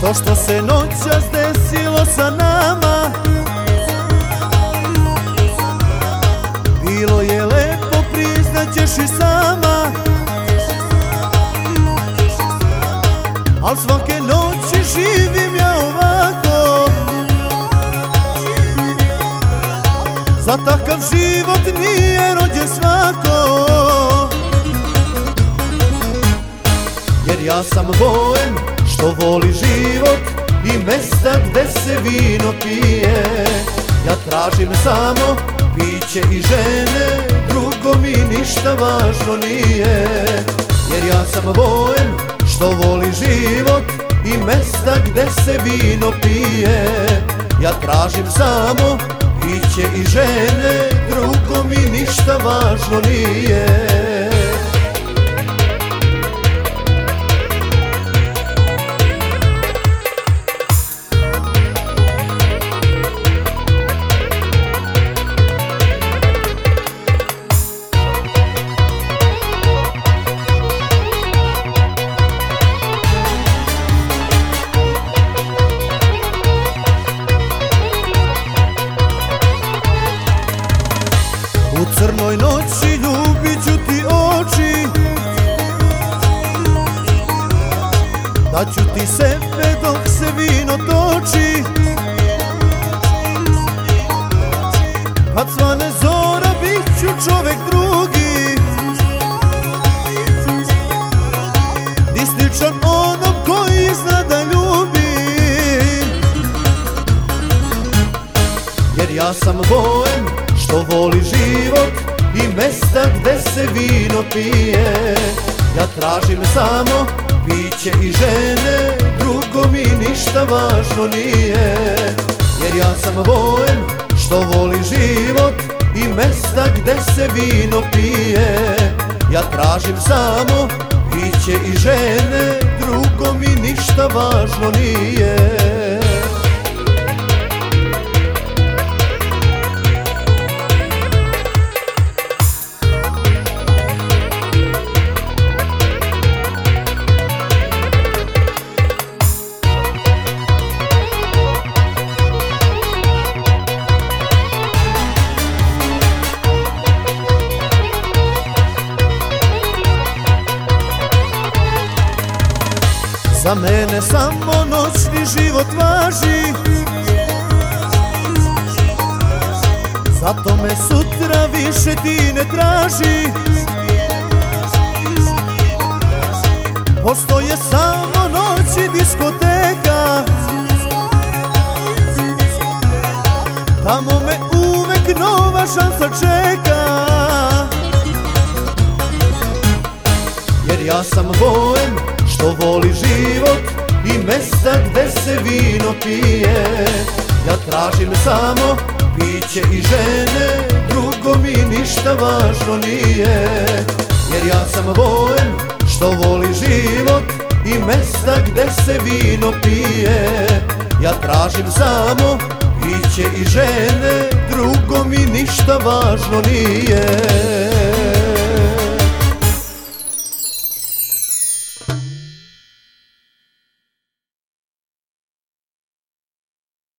to što se noćas desilo sa nama. Bilo je lepo, priznaćeš i sama, al svake noći živim ja ovako. Za takav život nije rođen svako. Jer ja sam boem što voli život i mesta gde se vino pije. Ja tražim samo piće i žene, drugo mi ništa važno nije. Jer ja sam boem što voli život i mesta gde se vino pije. Ja tražim samo piće i žene, drugo mi ništa važno nije. U crnoj noći ljubit ću ti oči, daću ti sebe dok se vino toči. Kad svane zora bit ću čovek drugi, ti sličan onom koji zna da ljubi. Jer ja sam boem što voli život i mesta gde se vino pije. Ja tražim samo piće i žene, drugo mi ništa važno nije. Jer ja sam boem što voli život i mesta gde se vino pije. Ja tražim samo piće i žene, drugo mi ništa važno nije. Za mene samo noćni život važi, zato me sutra više ti ne traži. Postoje samo noć i diskoteka, tamo me uvek nova šansa čeka. Jer ja sam boem što voli život i mesta gde se vino pije. Ja tražim samo piće i žene, drugo mi ništa važno nije. Jer ja sam boem što voli život i mesta gde se vino pije. Ja tražim samo piće i žene, drugo mi ništa važno nije.